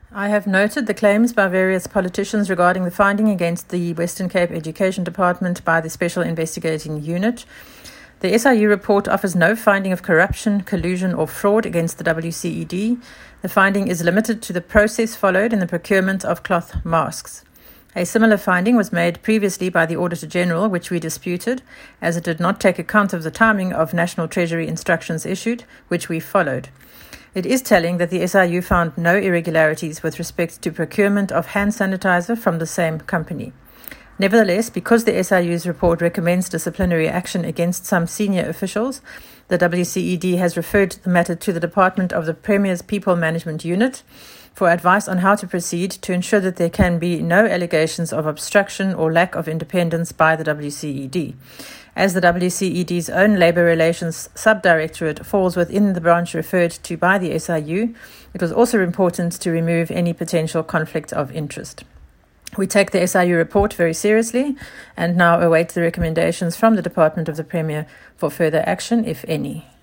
I have noted the claims by various politicians regarding the finding against the Western Cape Education Department by the Special Investigating Unit. The SIU report offers no finding of corruption, collusion or fraud against the WCED. The finding is limited to the process followed in the procurement of cloth masks. A similar finding was made previously by the Auditor General, which we disputed, as it did not take account of the timing of National Treasury instructions issued, which we followed. It is telling that the SIU found no irregularities with respect to procurement of hand sanitizer from the same company. Nevertheless, because the SIU's report recommends disciplinary action against some senior officials, the WCED has referred the matter to the Department of the Premier's People Management Unit for advice on how to proceed to ensure that there can be no allegations of obstruction or lack of independence by the WCED. As the WCED's own Labour Relations Subdirectorate falls within the branch referred to by the SIU, it was also important to remove any potential conflict of interest. We take the SIU report very seriously and now await the recommendations from the Department of the Premier for further action, if any.